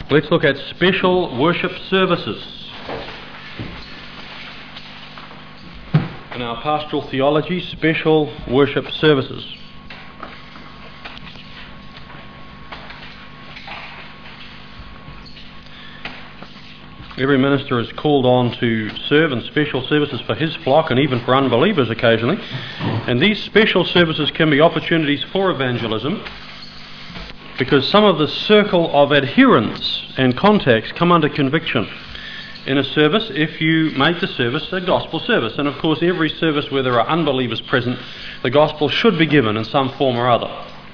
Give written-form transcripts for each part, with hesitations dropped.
Let's look at special worship services. In our pastoral theology, special worship services. Every minister is called on to serve in special services for his flock and even for unbelievers occasionally. And these special services can be opportunities for evangelism, because some of the circle of adherents and contacts come under conviction in a service if you make the service a gospel service. And of course, every service where there are unbelievers present, the gospel should be given in some form or other.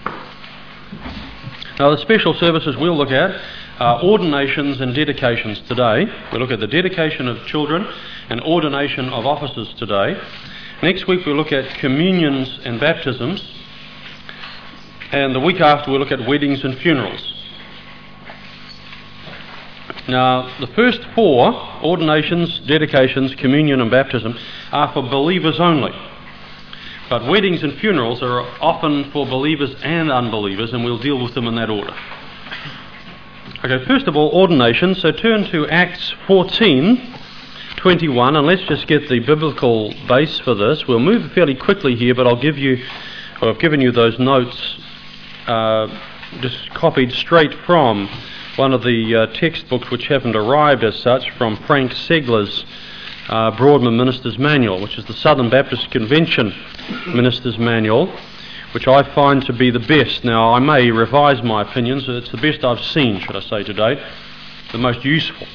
Now, the special services we'll look at are ordinations and dedications today. We'll look at the dedication of children and ordination of officers today. Next week we'll look at communions and baptisms. And the week after we'll look at weddings and funerals. Now, the first four, ordinations, dedications, communion and baptism, are for believers only. But weddings and funerals are often for believers and unbelievers, and we'll deal with them in that order. Okay, first of all, ordinations. So turn to Acts 14:21, and let's just get the biblical base for this. We'll move fairly quickly here, but I've given you those notes just copied straight from one of the textbooks which haven't arrived as such, from Frank Segler's Broadman Minister's Manual, which is the Southern Baptist Convention Minister's Manual, which I find to be the best. Now, I may revise my opinions. It's the best I've seen, should I say, to date. The most useful.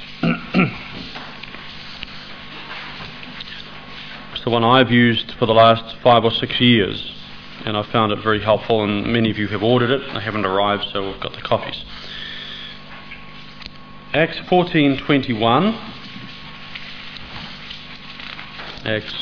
It's the one I've used for the last 5 or 6 years, and I've found it very helpful, and many of you have ordered it. They haven't arrived, so we've got the copies. Acts 14:21. Acts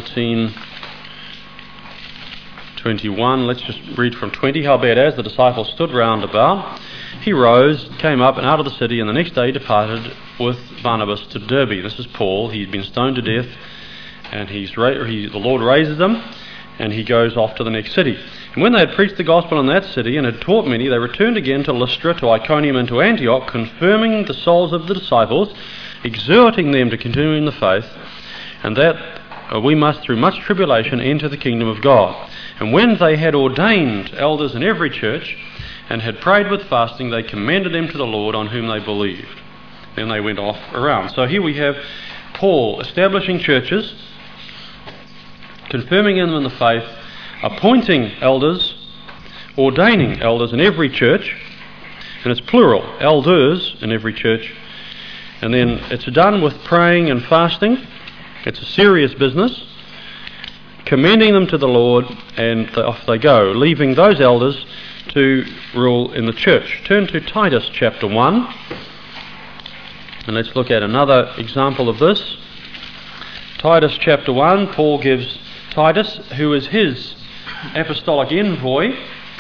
14:21. Let's just read from 20. Howbeit, as the disciples stood round about, he rose, came up, and out of the city, and the next day departed with Barnabas to Derbe. This is Paul. He'd been stoned to death, and the Lord raises him, and he goes off to the next city. And when they had preached the gospel in that city and had taught many, they returned again to Lystra, to Iconium, and to Antioch, confirming the souls of the disciples, exhorting them to continue in the faith, and that we must through much tribulation enter the kingdom of God. And when they had ordained elders in every church, and had prayed with fasting, they commended them to the Lord, on whom they believed. Then they went off around. So here we have Paul establishing churches, confirming them in the faith, appointing elders, ordaining elders in every church, and it's plural, elders in every church, and then it's done with praying and fasting. It's a serious business, commending them to the Lord, and off they go, leaving those elders to rule in the church. Turn to Titus chapter 1, and let's look at another example of this. Titus chapter 1, Paul gives Titus, who is his apostolic envoy,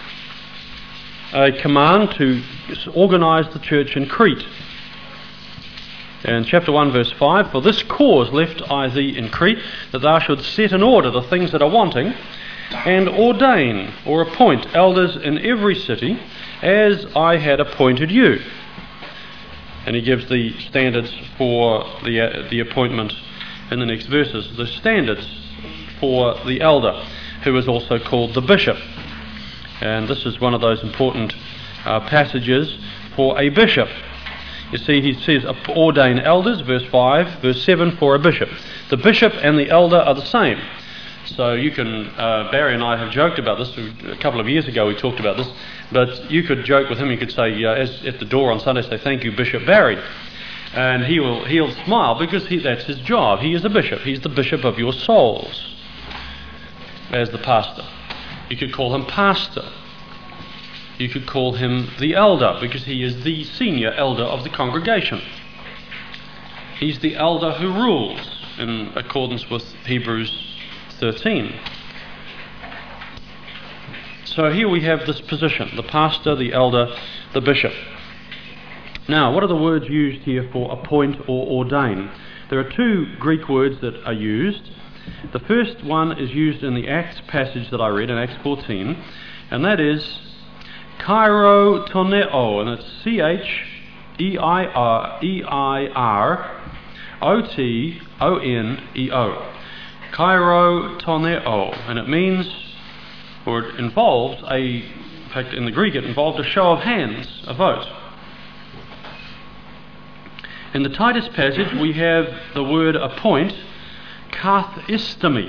a command to organise the church in Crete. And chapter 1 verse 5, for this cause left I thee in Crete, that thou shouldst set in order the things that are wanting, and ordain or appoint elders in every city, as I had appointed you. And he gives the standards for the appointment in the next verses. The standards for the elder, who is also called the bishop. And this is one of those important passages for a bishop. You see, he says, ordain elders, verse 5, verse 7, for a bishop. The bishop and the elder are the same. So you can, Barry and I have joked about this. A couple of years ago we talked about this. But you could joke with him, you could say, as at the door on Sunday, say, thank you, Bishop Barry. And he'll smile, because that's his job. He is a bishop. He's the bishop of your souls, as the pastor. You could call him pastor. You could call him the elder, because he is the senior elder of the congregation. He's the elder who rules, in accordance with Hebrews 13. So here we have this position, the pastor, the elder, the bishop. Now, what are the words used here for appoint or ordain? There are two Greek words that are used. The first one is used in the Acts passage that I read, in Acts 14, and that is cheirotoneo, and it's Eirotoneo. Kairotoneo. And it means, or it involved in fact in the Greek it involved a show of hands, a vote. In the Titus passage we have the word appoint, kathistemi.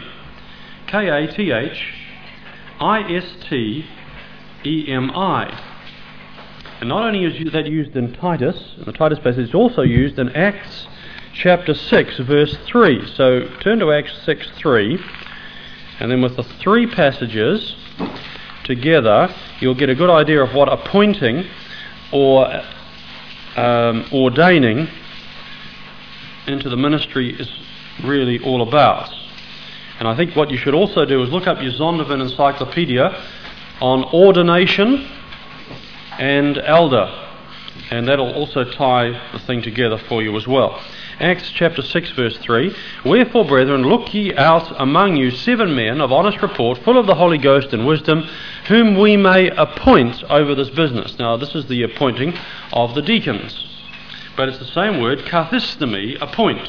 Kathistemi. And not only is that used in Titus, in the Titus passage, it's also used in Acts chapter 6, verse 3. So turn to Acts 6:3, and then with the three passages together, you'll get a good idea of what appointing or ordaining into the ministry is really all about. And I think what you should also do is look up your Zondervan Encyclopedia on ordination and elder, and that'll also tie the thing together for you as well. Acts chapter 6 verse 3, Wherefore, brethren, look ye out among you 7 men of honest report, full of the Holy Ghost and wisdom, whom we may appoint over this business. Now this is the appointing of the deacons, but it's the same word, kathistemi, appoint.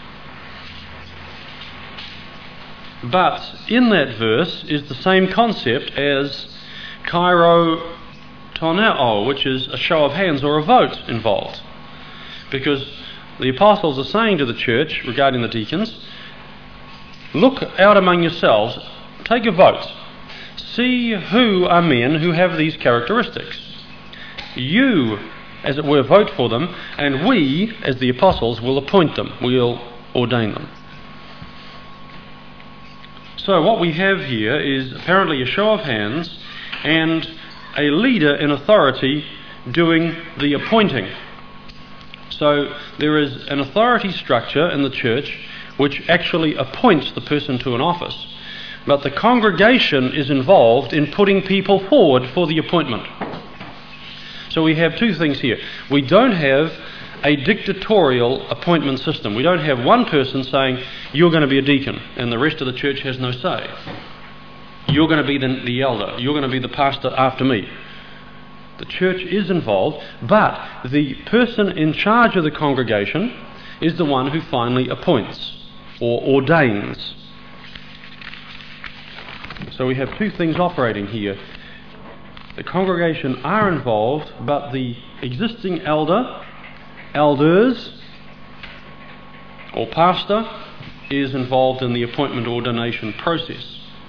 But in that verse is the same concept as kairotoneo, which is a show of hands or a vote involved. Because the apostles are saying to the church regarding the deacons, look out among yourselves, take a vote, see who are men who have these characteristics. You, as it were, vote for them, and we, as the apostles, will appoint them, we'll ordain them. So what we have here is apparently a show of hands and a leader in authority doing the appointing. So there is an authority structure in the church which actually appoints the person to an office, but the congregation is involved in putting people forward for the appointment. So we have two things here. We don't have a dictatorial appointment system. We don't have one person saying, you're going to be a deacon, and the rest of the church has no say. You're going to be the elder. You're going to be the pastor after me. The church is involved, but the person in charge of the congregation is the one who finally appoints or ordains. So we have two things operating here. The congregation are involved, but the existing elders or pastor is involved in the appointment ordination process.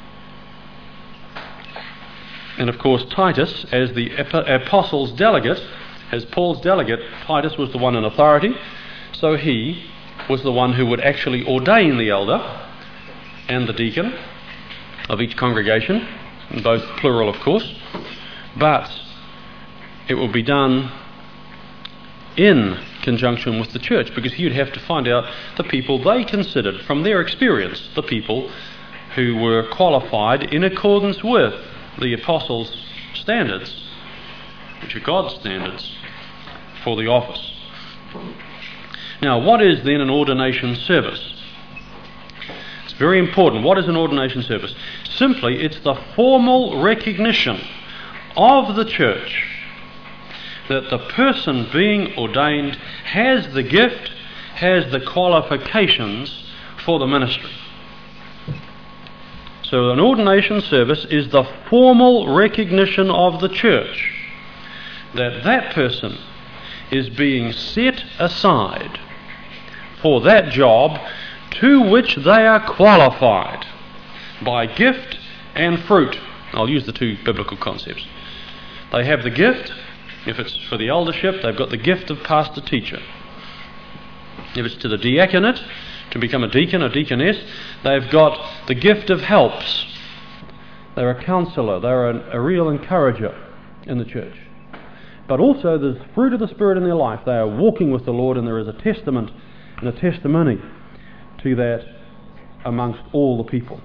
And of course Titus, as the apostles' delegate, as Paul's delegate, Titus was the one in authority, so he was the one who would actually ordain the elder and the deacon of each congregation, both plural of course, but it will be done in conjunction with the church, because he would have to find out the people they considered from their experience, the people who were qualified in accordance with the apostles' standards, which are God's standards, for the office. Now, what is then an ordination service? It's very important. What is an ordination service? Simply, it's the formal recognition of the church that the person being ordained has the gift, has the qualifications for the ministry. So an ordination service is the formal recognition of the church that that person is being set aside for that job to which they are qualified by gift and fruit. I'll use the two biblical concepts. They have the gift. If it's for the eldership, they've got the gift of pastor-teacher. If it's to the diaconate, to become a deacon or deaconess, they've got the gift of helps. They're a counsellor, they're a real encourager in the church. But also there's fruit of the Spirit in their life. They are walking with the Lord, and there is a testament and a testimony to that amongst all the people.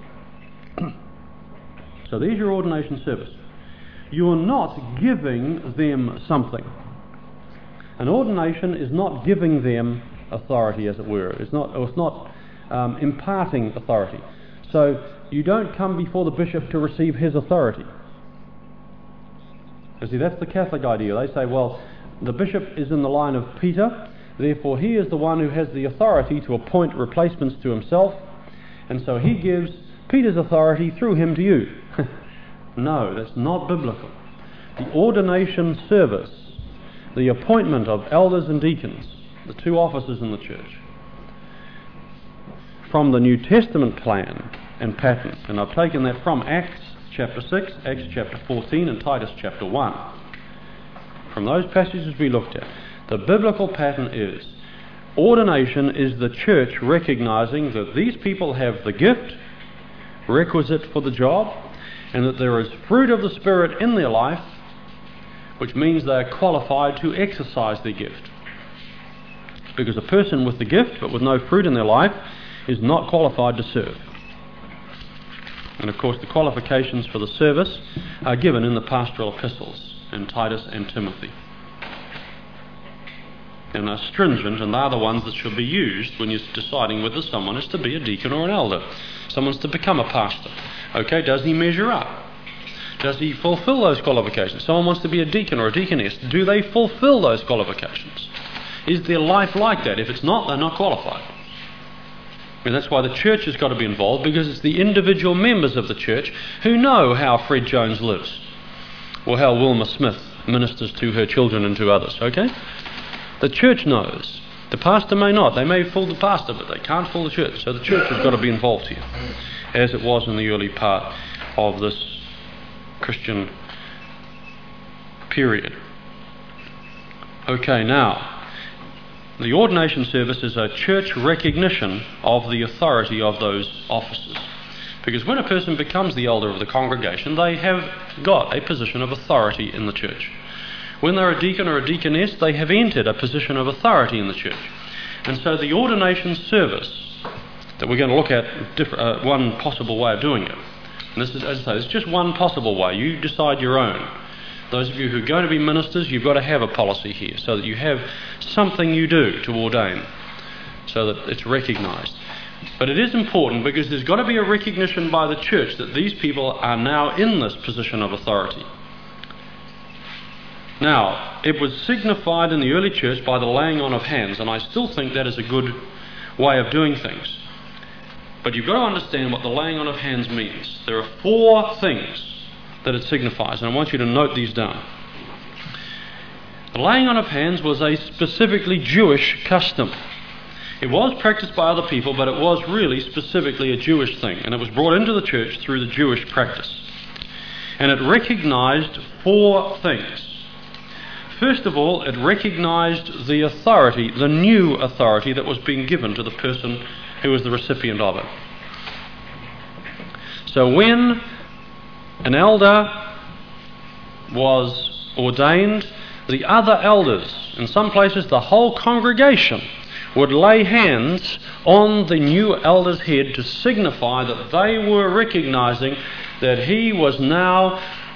So there's your ordination service. You are not giving them something. An ordination is not giving them authority, as it were. It's not imparting authority. So you don't come before the bishop to receive his authority. You see, that's the Catholic idea. They say, well, The bishop is in the line of Peter, therefore he is the one who has the authority to appoint replacements to himself, and so he gives Peter's authority through him to you. No, that's not biblical. The ordination service, the appointment of elders and deacons, the two offices in the church, from the New Testament plan and pattern, and I've taken that from Acts chapter 6, Acts chapter 14 and Titus chapter 1. From those passages we looked at, the biblical pattern is ordination is the church recognizing that these people have the gift requisite for the job, and that there is fruit of the Spirit in their life, which means they are qualified to exercise their gift. Because a person with the gift but with no fruit in their life is not qualified to serve. And of course the qualifications for the service are given in the pastoral epistles in Titus and Timothy, and are stringent, and are the ones that should be used when you're deciding whether someone is to be a deacon or an elder. Someone's to become a pastor. Okay, does he measure up? Does he fulfill those qualifications? Someone wants to be a deacon or a deaconess. Do they fulfill those qualifications? Is their life like that? If it's not, they're not qualified. And that's why the church has got to be involved, because it's the individual members of the church who know how Fred Jones lives, or how Wilma Smith ministers to her children and to others. Okay? The church knows. The pastor may not. They may fool the pastor, but they can't fool the church. So the church has got to be involved here, as it was in the early part of this Christian period. Okay, now, the ordination service is a church recognition of the authority of those offices. Because when a person becomes the elder of the congregation, they have got a position of authority in the church. When they're a deacon or a deaconess, they have entered a position of authority in the church. And so the ordination service that we're going to look at, one possible way of doing it. And this is, as I say, it's just one possible way. You decide your own. Those of you who are going to be ministers, you've got to have a policy here, so that you have something you do to ordain, so that it's recognised. But it is important, because there's got to be a recognition by the church that these people are now in this position of authority. Now, it was signified in the early church by the laying on of hands, and I still think that is a good way of doing things. But you've got to understand what the laying on of hands means. There are 4 things that it signifies, and I want you to note these down. The laying on of hands was a specifically Jewish custom. It was practiced by other people, but it was really specifically a Jewish thing, and it was brought into the church through the Jewish practice. And it recognised 4 things. First of all, it recognised the authority, the new authority that was being given to the person who was the recipient of it. So when an elder was ordained, the other elders, in some places the whole congregation, would lay hands on the new elder's head to signify that they were recognising that he was now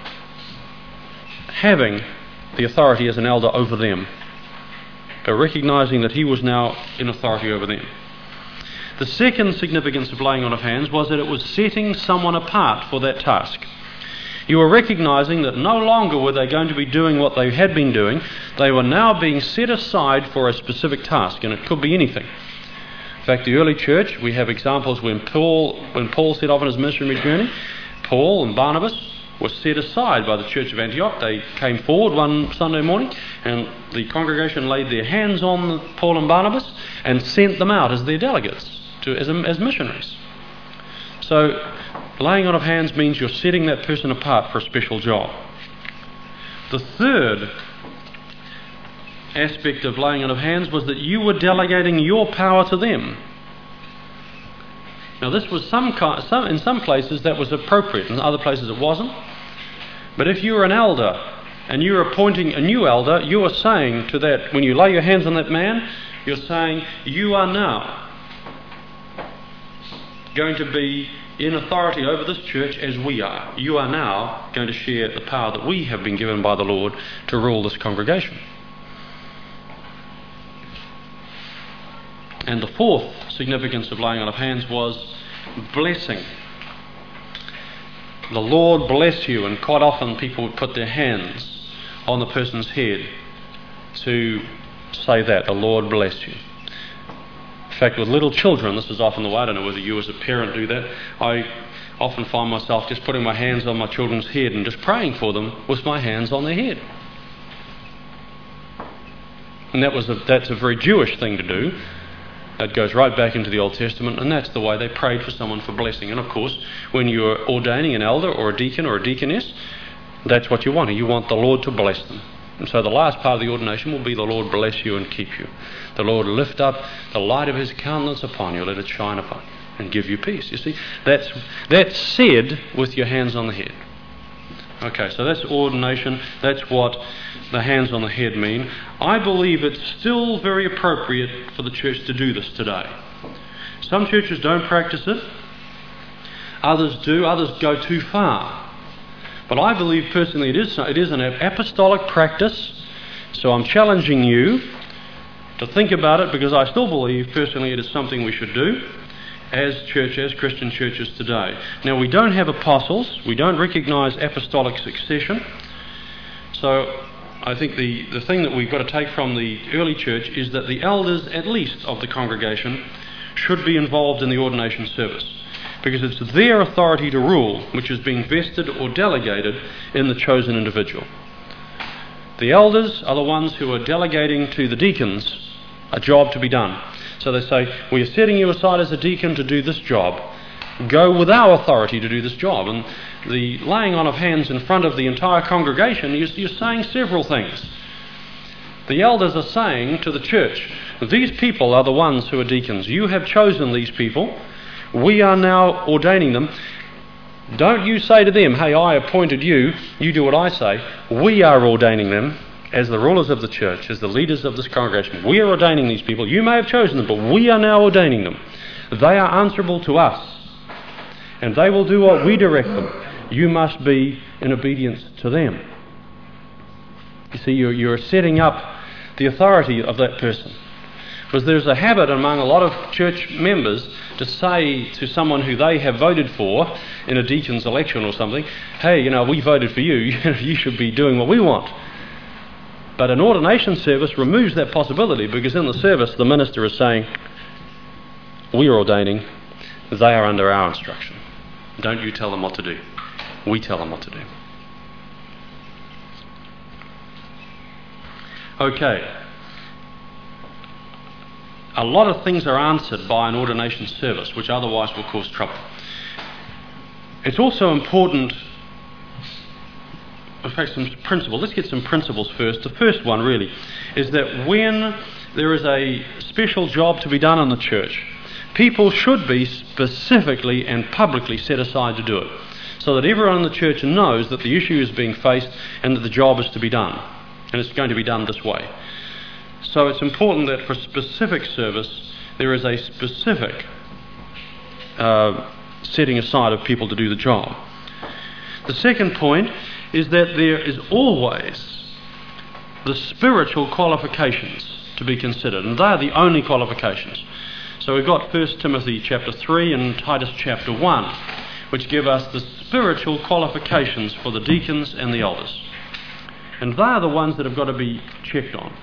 having the authority as an elder over them. They're recognising that he was now in authority over them. The second significance of laying on of hands was that it was setting someone apart for that task. You were recognising that no longer were they going to be doing what they had been doing. They were now being set aside for a specific task, and it could be anything. In fact, the early church, we have examples when Paul set off on his missionary journey. Paul and Barnabas were set aside by the church of Antioch. They came forward one Sunday morning, and the congregation laid their hands on Paul and Barnabas and sent them out as their delegates, as missionaries. So laying on of hands means you're setting that person apart for a special job. The third aspect of laying on of hands was that you were delegating your power to them. Now this was in some places that was appropriate, in other places it wasn't. But if you were an elder and you were appointing a new elder, you are saying to that, when you lay your hands on that man, you're saying, you are now going to be in authority over this church as we are. You are now going to share the power that we have been given by the Lord to rule this congregation. And the fourth significance of laying on of hands was blessing. The Lord bless you, and quite often people would put their hands on the person's head to say that, the Lord bless you. In fact, with little children, this is often the way. I don't know whether you as a parent do that. I often find myself just putting my hands on my children's head and just praying for them with my hands on their head. And that's a very Jewish thing to do. That goes right back into the Old Testament, and that's the way they prayed for someone for blessing. And of course, when you're ordaining an elder or a deacon or a deaconess, that's what you want. You want the Lord to bless them. And so the last part of the ordination will be the Lord bless you and keep you. The Lord lift up the light of his countenance upon you, let it shine upon you, and give you peace. You see, that's said with your hands on the head. Okay, so that's ordination. That's what the hands on the head mean. I believe it's still very appropriate for the church to do this today. Some churches don't practice it. Others do. Others go too far. But I believe personally it is an apostolic practice. So I'm challenging you to think about it, because I still believe personally it is something we should do as Christian churches today. Now, we don't have apostles. We don't recognise apostolic succession. So I think the thing that we've got to take from the early church is that the elders, at least of the congregation, should be involved in the ordination service, because it's their authority to rule which is being vested or delegated in the chosen individual. The elders are the ones who are delegating to the deacons a job to be done. So they say, we are setting you aside as a deacon to do this job. Go with our authority to do this job. And the laying on of hands in front of the entire congregation, you're saying several things. The elders are saying to the church, these people are the ones who are deacons. You have chosen these people. We are now ordaining them. Don't you say to them, hey, I appointed you, you do what I say. We are ordaining them as the rulers of the church, as the leaders of this congregation. We are ordaining these people. You may have chosen them, but we are now ordaining them. They are answerable to us, and they will do what we direct them. You must be in obedience to them. You see, you're setting up the authority of that person. Because there's a habit among a lot of church members to say to someone who they have voted for in a deacon's election or something, hey, we voted for you, you should be doing what we want. But an ordination service removes that possibility, because in the service the minister is saying, we are ordaining, they are under our instruction. Don't you tell them what to do. We tell them what to do. Okay. A lot of things are answered by an ordination service, which otherwise will cause trouble. It's also important, in fact, some principles. Let's get some principles first. The first one, really, is that when there is a special job to be done in the church, people should be specifically and publicly set aside to do it, so that everyone in the church knows that the issue is being faced and that the job is to be done, and it's going to be done this way. So it's important that for specific service there is a specific setting aside of people to do the job. The second point is that there is always the spiritual qualifications to be considered, and they are the only qualifications. So we've got 1 Timothy chapter 3 and Titus chapter 1, which give us the spiritual qualifications for the deacons and the elders. And they are the ones that have got to be checked on.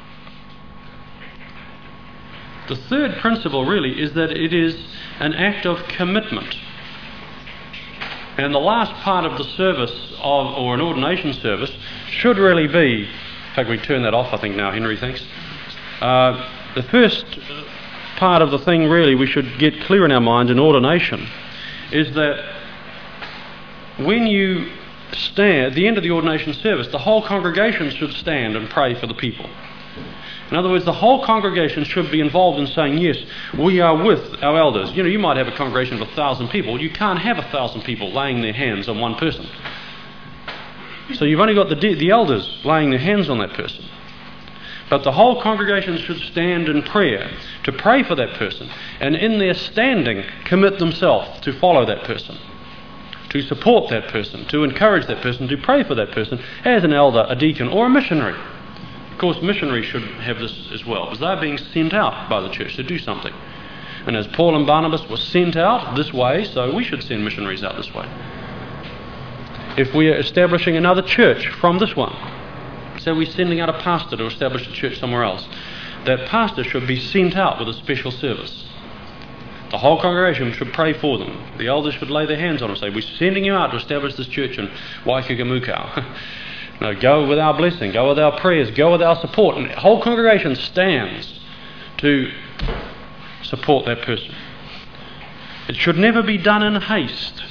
The third principle really is that it is an act of commitment. And the last part of the service or an ordination service should really be, in fact we turn that off I think now, Henry, thanks. The first part of the thing really we should get clear in our minds in ordination is that when you stand at the end of the ordination service, the whole congregation should stand and pray for the people. In other words, the whole congregation should be involved in saying, yes, we are with our elders. You might have a congregation of 1,000 people. You can't have 1,000 people laying their hands on one person. So you've only got the elders laying their hands on that person. But the whole congregation should stand in prayer to pray for that person, and in their standing commit themselves to follow that person, to support that person, to encourage that person, to pray for that person as an elder, a deacon, or a missionary. Of course, missionaries should have this as well, because they're being sent out by the church to do something. And as Paul and Barnabas were sent out this way, so we should send missionaries out this way. If we are establishing another church from this one, So we're sending out a pastor to establish a church somewhere else. That pastor should be sent out with a special service. The whole congregation should pray for them. The elders should lay their hands on them and say, we're sending you out to establish this church in Waikikamukau. No, go with our blessing, go with our prayers, go with our support. And the whole congregation stands to support that person. It should never be done in haste.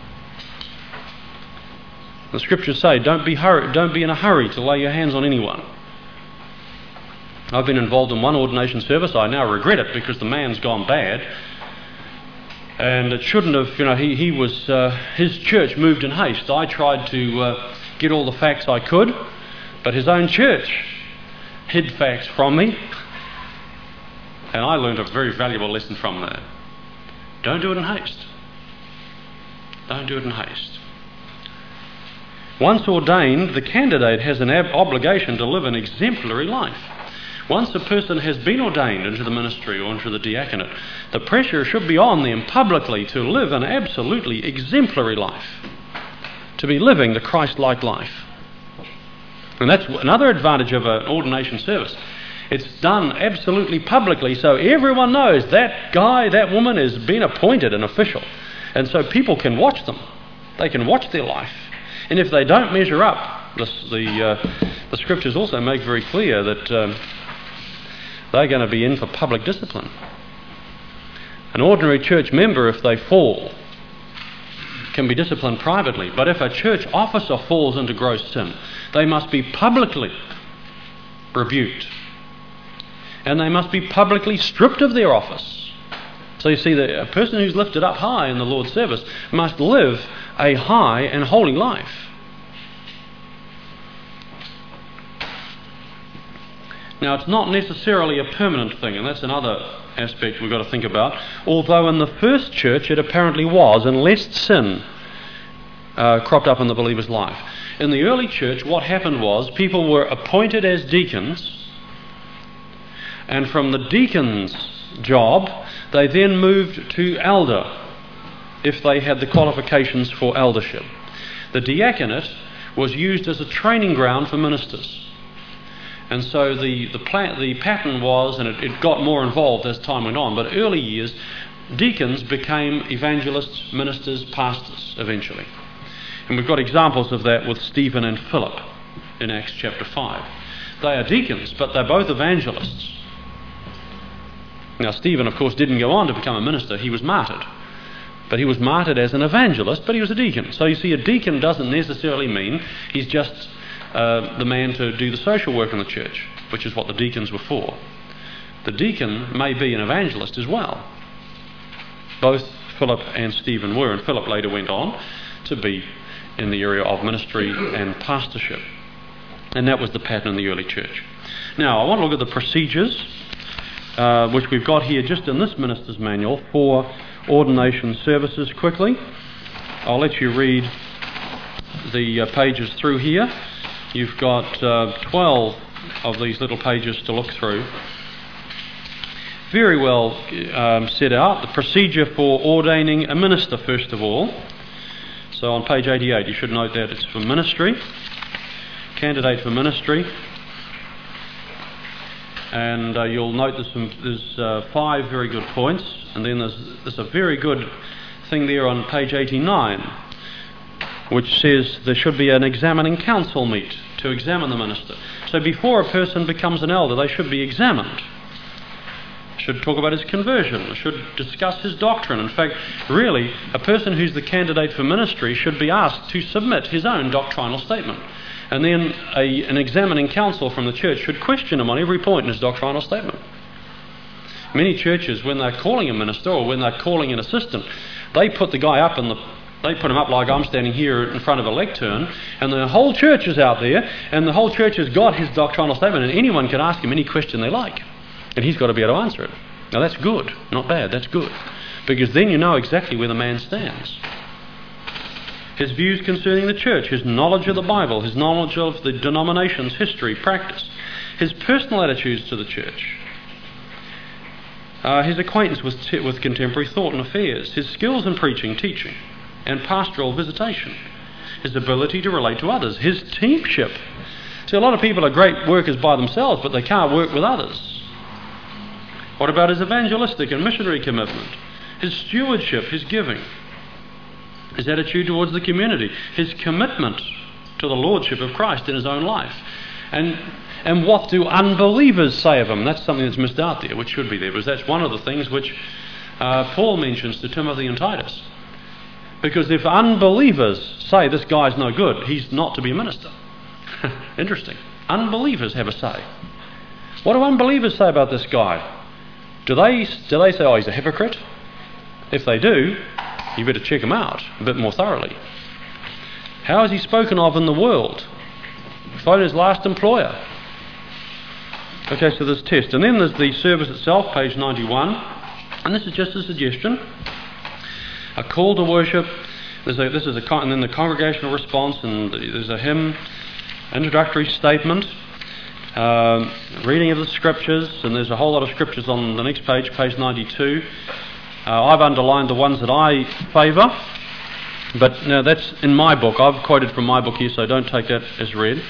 The scriptures say, don't be in a hurry to lay your hands on anyone. I've been involved in one ordination service. I now regret it because the man's gone bad. And it shouldn't have, his church moved in haste. I tried to get all the facts I could, but his own church hid facts from me. And I learned a very valuable lesson from that. Don't do it in haste. Don't do it in haste. Once ordained, the candidate has an obligation to live an exemplary life. Once a person has been ordained into the ministry or into the diaconate, the pressure should be on them publicly to live an absolutely exemplary life, to be living the Christ-like life. And that's another advantage of an ordination service. It's done absolutely publicly, so everyone knows that guy, that woman has been appointed an official. And so people can watch them. They can watch their life. And if they don't measure up, the scriptures also make very clear that they're going to be in for public discipline. An ordinary church member, if they fall, can be disciplined privately. But if a church officer falls into gross sin, they must be publicly rebuked. And they must be publicly stripped of their office. So you see, that a person who's lifted up high in the Lord's service must live a high and holy life. Now, it's not necessarily a permanent thing, and that's another aspect we've got to think about. Although in the first church it apparently was, unless sin cropped up in the believer's life. In the early church, what happened was people were appointed as deacons, and from the deacon's job, they then moved to elder, if they had the qualifications for eldership. The diaconate was used as a training ground for ministers. And so the pattern was, and it got more involved as time went on, but early years, deacons became evangelists, ministers, pastors eventually. And we've got examples of that with Stephen and Philip in Acts chapter 5. They are deacons, but they're both evangelists. Now, Stephen, of course, didn't go on to become a minister. He was martyred. But he was martyred as an evangelist, but he was a deacon. So you see, a deacon doesn't necessarily mean he's just the man to do the social work in the church, which is what the deacons were for. The deacon may be an evangelist as well. Both Philip and Stephen were, and Philip later went on to be in the area of ministry and pastorship. And that was the pattern in the early church. Now, I want to look at the procedures, which we've got here just in this minister's manual for ordination services quickly. I'll let you read the pages through here. You've got 12 of these little pages to look through. Very well set out. The procedure for ordaining a minister, first of all. So on page 88, you should note that it's for ministry. Candidate for ministry. And you'll note there's 5 very good points. And then there's a very good thing there on page 89, which says there should be an examining council meet to examine the minister. So before a person becomes an elder, they should be examined. Should talk about his conversion, should discuss his doctrine. In fact, really, a person who's the candidate for ministry should be asked to submit his own doctrinal statement. And then an examining council from the church should question him on every point in his doctrinal statement. Many churches, when they're calling a minister or when they're calling an assistant, they put the guy up they put him up like I'm standing here in front of a lectern, and the whole church is out there, and the whole church has got his doctrinal statement, and anyone can ask him any question they like, and he's got to be able to answer it. Now that's good, not bad, that's good, because then you know exactly where the man stands. His views concerning the church, his knowledge of the Bible, his knowledge of the denomination's history, practice, his personal attitudes to the church, his acquaintance with contemporary thought and affairs, his skills in preaching, teaching, and pastoral visitation, his ability to relate to others, his teamship See, a lot of people are great workers by themselves, but they can't work with others. What about his evangelistic and missionary commitment? His stewardship, his giving, his attitude towards the community, his commitment to the lordship of Christ in his own life. And what do unbelievers say of him? That's something that's missed out there, which should be there, because that's one of the things which Paul mentions to Timothy and Titus. Because if unbelievers say this guy's no good, he's not to be a minister. Interesting. Unbelievers have a say. What do unbelievers say about this guy? Do they say, oh, he's a hypocrite? If they do, you better check him out a bit more thoroughly. How is he spoken of in the world? Phone his last employer. Okay, so there's test. And then there's the service itself, page 91. And this is just a suggestion. A call to worship. And then the congregational response, and there's a hymn, introductory statement, reading of the scriptures, and there's a whole lot of scriptures on the next page, page 92. I've underlined the ones that I favour, but now that's in my book. I've quoted from my book here, so don't take that as read.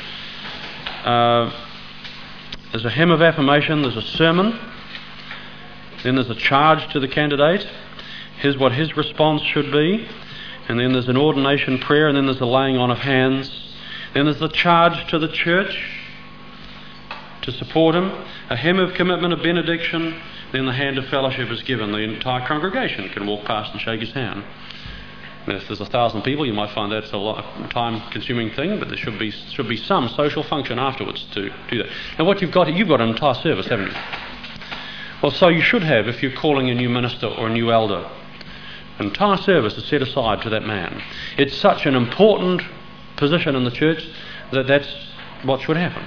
There's a hymn of affirmation, there's a sermon, then there's a charge to the candidate. Here's what his response should be, and then there's an ordination prayer, and then there's the laying on of hands. Then there's the charge to the church to support him, a hymn of commitment, a benediction, then the hand of fellowship is given. The entire congregation can walk past and shake his hand. And if there's 1,000 people, you might find that's a time-consuming thing, but there should be some social function afterwards to do that. And what you've got an entire service, haven't you? Well, so you should have if you're calling a new minister or a new elder. An entire service is set aside to that man. It's such an important position in the church that that's what should happen.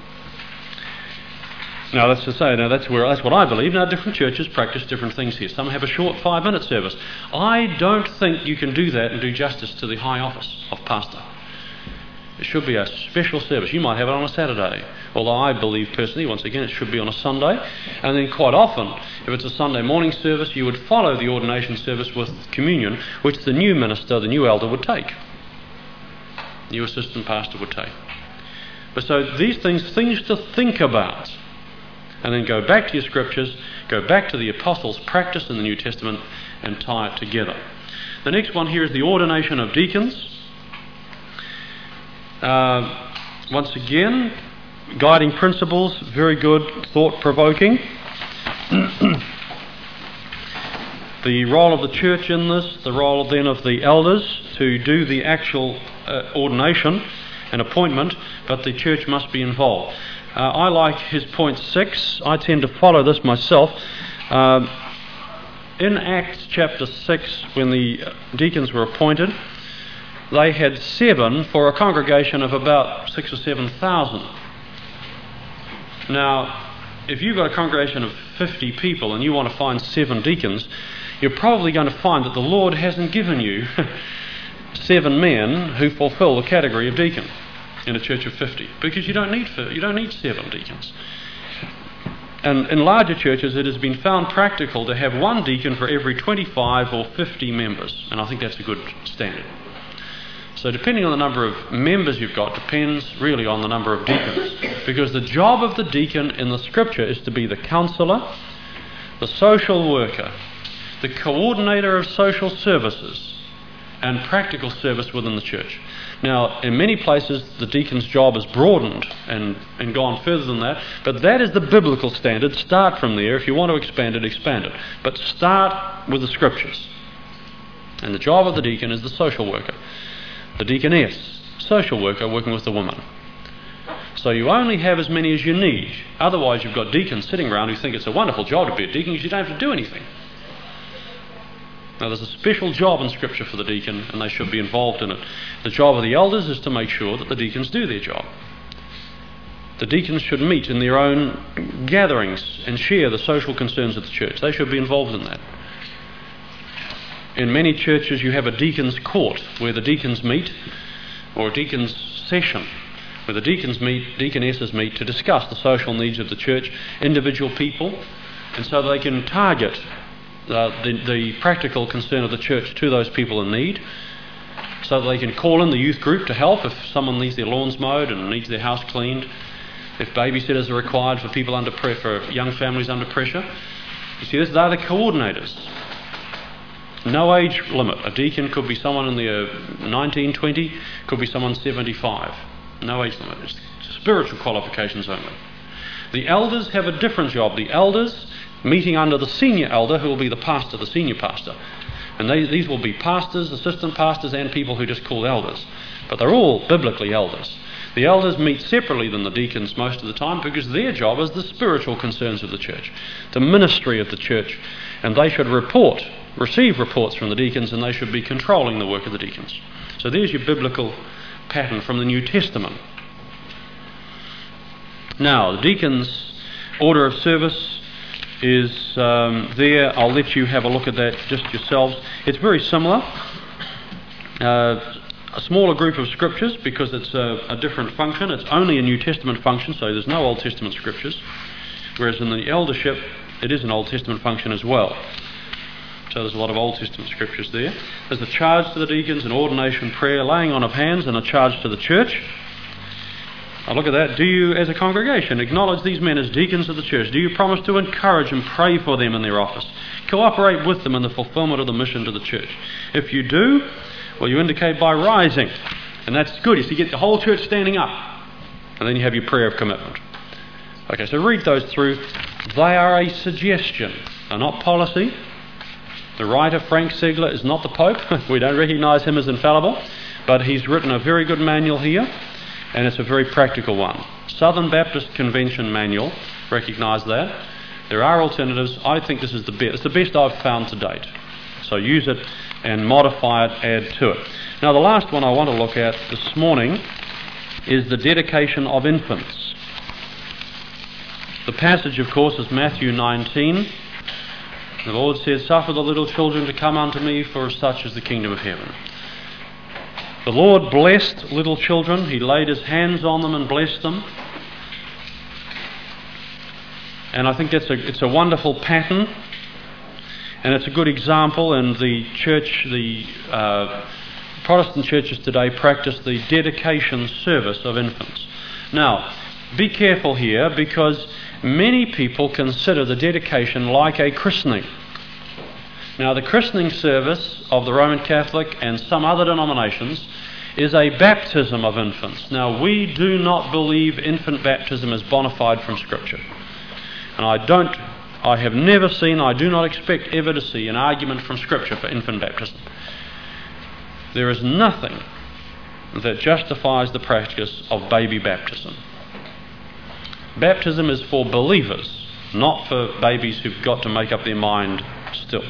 Now that's what I believe. Now different churches practice different things here. Some have a short 5-minute service. I don't think you can do that and do justice to the high office of pastor. It should be a special service. You might have it on a Saturday, although I believe personally, once again, it should be on a Sunday. And then quite often, if it's a Sunday morning service, you would follow the ordination service with communion, which the new minister, the new elder would take. The new assistant pastor would take. But so these things to think about. And then go back to your scriptures, go back to the apostles' practice in the New Testament and tie it together. The next one here is the ordination of deacons. Once again, guiding principles, very good, thought-provoking. The role of the church in this, the role then of the elders to do the actual ordination and appointment, but the church must be involved. I like his point 6. I tend to follow this myself. In Acts chapter 6, when the deacons were appointed, they had 7 for a congregation of about 6,000 or 7,000. Now, if you've got a congregation of 50 people and you want to find 7 deacons, you're probably going to find that the Lord hasn't given you 7 men who fulfill the category of deacon in a church of 50, because you don't need 7 deacons. And in larger churches it has been found practical to have 1 deacon for every 25 or 50 members, and I think that's a good standard. So depending on the number of members you've got depends really on the number of deacons, because the job of the deacon in the scripture is to be the counsellor, the social worker, the coordinator of social services and practical service within the church. Now, in many places, the deacon's job is broadened and gone further than that, but that is the biblical standard. Start from there. If you want to expand it, expand it. But start with the scriptures. And the job of the deacon is the social worker. The deaconess, social worker, working with the woman. So you only have as many as you need. Otherwise, you've got deacons sitting around who think it's a wonderful job to be a deacon because you don't have to do anything. Now, there's a special job in Scripture for the deacon, and they should be involved in it. The job of the elders is to make sure that the deacons do their job. The deacons should meet in their own gatherings and share the social concerns of the church. They should be involved in that. In many churches, you have a deacon's court where the deacons meet, or a deacon's session where the deacons meet, deaconesses meet to discuss the social needs of the church, individual people, and so they can target the practical concern of the church to those people in need. so that they can call in the youth group to help if someone needs their lawns mowed and needs their house cleaned, if babysitters are required for people for young families under pressure. You see, they're the coordinators. No age limit. A deacon could be someone in their 19, 20, could be someone 75. No age limit. It's spiritual qualifications only. The elders have a different job. The elders meeting under the senior elder, who will be the pastor, the senior pastor. And these will be pastors, assistant pastors, and people who just call elders. But they're all biblically elders. The elders meet separately than the deacons most of the time because their job is the spiritual concerns of the church, the ministry of the church, and they should receive reports from the deacons, and they should be controlling the work of the deacons. So there's your biblical pattern from the New Testament. Now, the deacons' order of service is there. I'll let you have a look at that just yourselves. It's very similar. A smaller group of scriptures because it's a different function. It's only a New Testament function, so there's no Old Testament scriptures. Whereas in the eldership, it is an Old Testament function as well. So there's a lot of Old Testament scriptures there. There's a charge to the deacons, an ordination prayer, laying on of hands, and a charge to the church. Now look at that. Do you, as a congregation, acknowledge these men as deacons of the church? Do you promise to encourage and pray for them in their office? Cooperate with them in the fulfillment of the mission to the church? If you do, well, you indicate by rising. And that's good. You see, you get the whole church standing up. And then you have your prayer of commitment. Okay, so read those through. They are a suggestion. They're not policy. The writer, Frank Segler, is not the Pope. We don't recognise him as infallible. But he's written a very good manual here. And it's a very practical one. Southern Baptist Convention Manual, recognise that. There are alternatives. I think this is the best. It's the best I've found to date. So use it and modify it, add to it. Now the last one I want to look at this morning is the dedication of infants. The passage, of course, is Matthew 19. The Lord says, "Suffer the little children to come unto me, for such is the kingdom of heaven." The Lord blessed little children. He laid his hands on them and blessed them. And I think it's a wonderful pattern. And it's a good example. And the church, the Protestant churches today practice the dedication service of infants. Now, be careful here because many people consider the dedication like a christening. Now, the christening service of the Roman Catholic and some other denominations is a baptism of infants. Now, we do not believe infant baptism is bona fide from Scripture. And I have never seen, I do not expect ever to see an argument from Scripture for infant baptism. There is nothing that justifies the practice of baby baptism. Baptism is for believers, not for babies who've got to make up their mind still.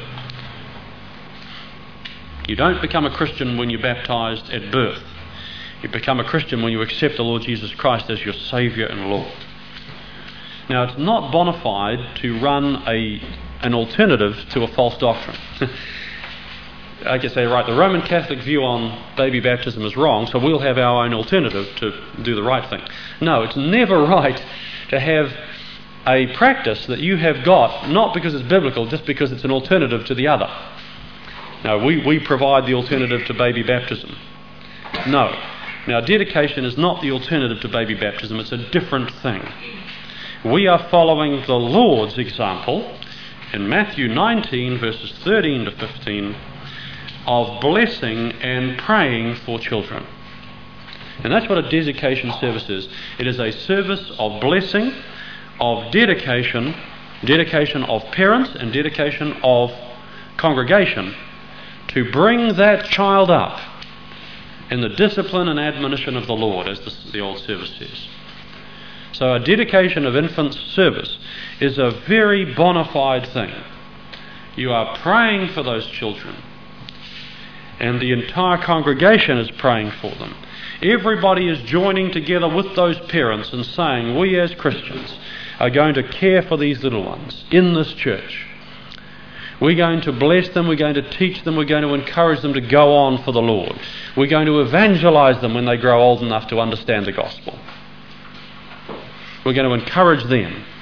You don't become a Christian when you're baptised at birth. You become a Christian when you accept the Lord Jesus Christ as your Saviour and Lord. Now, it's not bona fide to run an alternative to a false doctrine. I can say, right, the Roman Catholic view on baby baptism is wrong, so we'll have our own alternative to do the right thing. No, it's never right to have a practice that you have got, not because it's biblical, just because it's an alternative to the other. No, we provide the alternative to baby baptism. No. Now, dedication is not the alternative to baby baptism. It's a different thing. We are following the Lord's example in Matthew 19, verses 13 to 15, of blessing and praying for children. And that's what a dedication service is. It is a service of blessing, of dedication of parents and dedication of congregation, to bring that child up in the discipline and admonition of the Lord, as the old service says. So a dedication of infants service is a very bona fide thing. You are praying for those children, and the entire congregation is praying for them. Everybody is joining together with those parents and saying, we as Christians are going to care for these little ones in this church. We're going to bless them, we're going to teach them, we're going to encourage them to go on for the Lord. We're going to evangelize them when they grow old enough to understand the gospel. We're going to encourage them.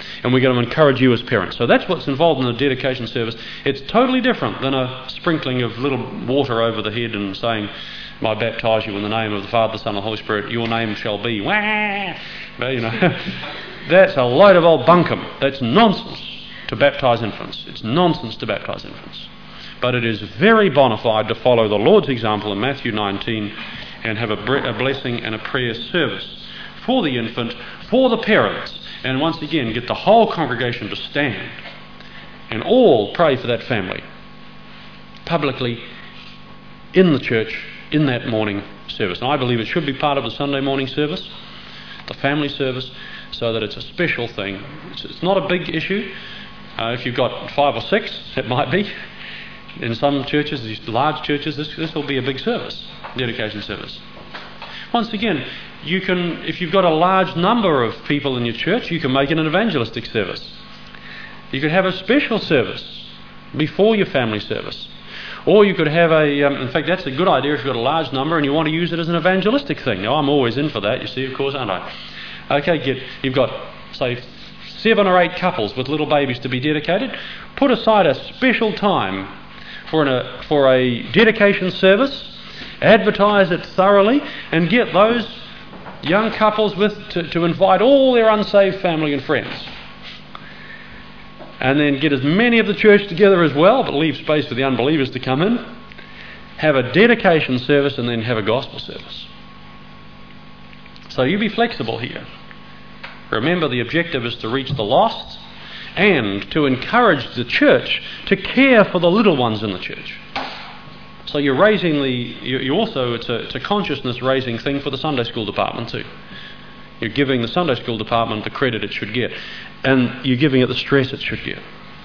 and we're going to encourage you as parents. So that's what's involved in the dedication service. It's totally different than a sprinkling of little water over the head and saying, I baptise you in the name of the Father, the Son, and the Holy Spirit, your name shall be. Wah! But, that's a load of old bunkum. That's nonsense to baptise infants. It's nonsense to baptise infants. But it is very bona fide to follow the Lord's example in Matthew 19 and have a blessing and a prayer service for the infant, for the parents, and once again get the whole congregation to stand and all pray for that family publicly in the church in that morning service. And I believe it should be part of the Sunday morning service, the family service, so that it's a special thing. It's not a big issue. If you've got 5 or 6, it might be. In some churches, these large churches, this will be a big service, dedication service. Once again, you can, if you've got a large number of people in your church, you can make it an evangelistic service. You could have a special service before your family service. Or you could have in fact that's a good idea if you've got a large number and you want to use it as an evangelistic thing. Now I'm always in for that, you see, of course, aren't I? Okay, you've got, say, 7 or 8 couples with little babies to be dedicated. Put aside a special time for a dedication service, advertise it thoroughly, and get those young couples to invite all their unsaved family and friends. And then get as many of the church together as well, but leave space for the unbelievers to come in. Have a dedication service and then have a gospel service. So you be flexible here. Remember, the objective is to reach the lost and to encourage the church to care for the little ones in the church. So you're raising it's a consciousness raising thing for the Sunday school department too. You're giving the Sunday school department the credit it should get, and you're giving it the stress it should get.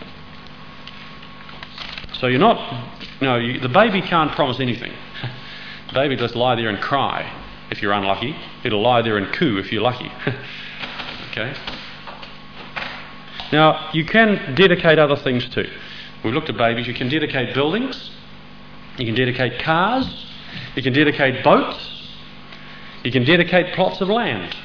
So you're not, the baby can't promise anything. The baby just lie there and cry if you're unlucky. It'll lie there and coo if you're lucky. Okay? Now, you can dedicate other things too. We've looked at babies. You can dedicate buildings. You can dedicate cars. You can dedicate boats. You can dedicate plots of land.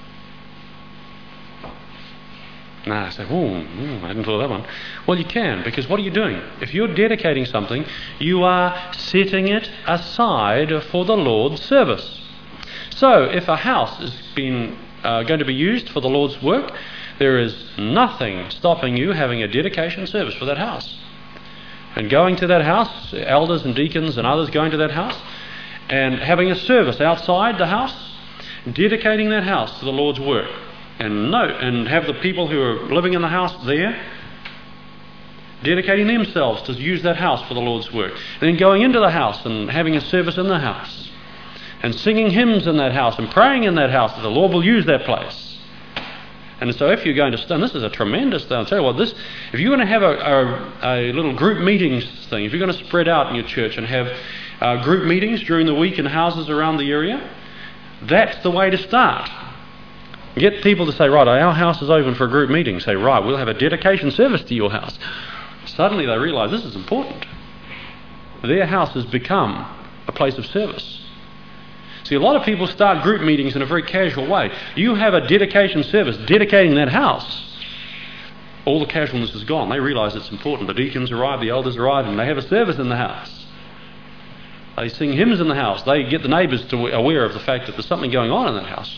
I say, I hadn't thought of that one. Well, you can, because what are you doing? If you're dedicating something, you are setting it aside for the Lord's service. So, if a house is going to be used for the Lord's work, there is nothing stopping you having a dedication service for that house. And going to that house, elders and deacons and others going to that house, and having a service outside the house, dedicating that house to the Lord's work. And have the people who are living in the house there dedicating themselves to use that house for the Lord's work. And then going into the house and having a service in the house. And singing hymns in that house and praying in that house that the Lord will use that place. And so if you're going to stand, this is a tremendous thing. I'll tell you what, if you're going to have a little group meetings thing, if you're going to spread out in your church and have group meetings during the week in houses around the area, that's the way to start. Get people to say, right, our house is open for a group meeting. Say, right, we'll have a dedication service to your house. Suddenly they realise this is important. Their house has become a place of service. See, a lot of people start group meetings in a very casual way. You have a dedication service dedicating that house. All the casualness is gone. They realise it's important. The deacons arrive, the elders arrive, and they have a service in the house. They sing hymns in the house. They get the neighbours aware of the fact that there's something going on in that house.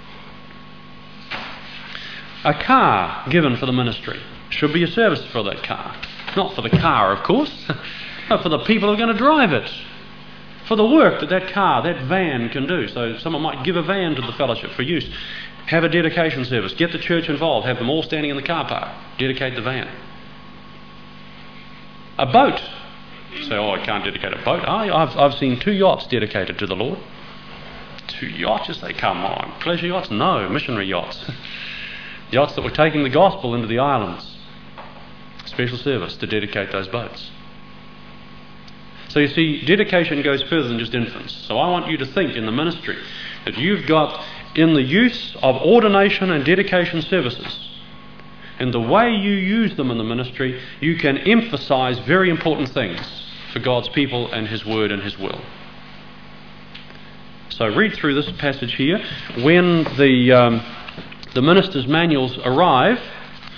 A car given for the ministry should be a service for that car. Not for the car, of course, but for the people who are going to drive it. For the work that car, that van can do. So someone might give a van to the fellowship for use. Have a dedication service. Get the church involved. Have them all standing in the car park. Dedicate the van. A boat. Say, I can't dedicate a boat. I've seen 2 yachts dedicated to the Lord. 2 yachts? You say, come on. Pleasure yachts? No, missionary yachts. Yachts that were taking the gospel into the islands. Special service to dedicate those boats. So you see, dedication goes further than just infants. So I want you to think in the ministry that you've got in the use of ordination and dedication services, and the way you use them in the ministry, you can emphasise very important things for God's people and His Word and His will. So read through this passage here. When the minister's manuals arrive,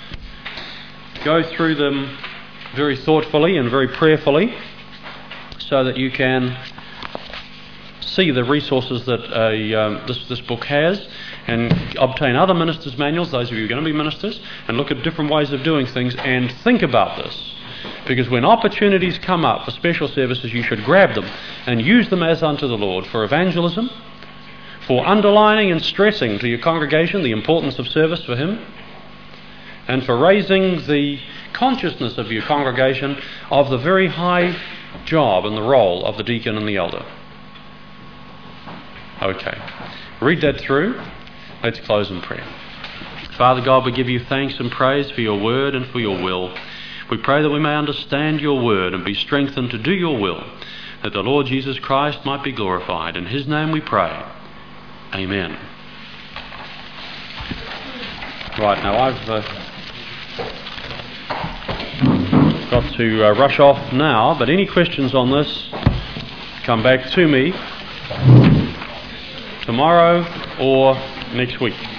go through them very thoughtfully and very prayerfully so that you can see the resources that this book has, and obtain other ministers' manuals, those of you who are going to be ministers, and look at different ways of doing things and think about this. Because when opportunities come up for special services, you should grab them and use them as unto the Lord for evangelism, for underlining and stressing to your congregation the importance of service for Him, and for raising the consciousness of your congregation of the very high job and the role of the deacon and the elder. Okay, read that through. Let's close in prayer. Father God, we give you thanks and praise for your word and for your will. We pray that we may understand your word and be strengthened to do your will, that the Lord Jesus Christ might be glorified. In his name we pray. Amen. Right, now I've got to rush off now, but any questions on this, come back to me tomorrow or next week.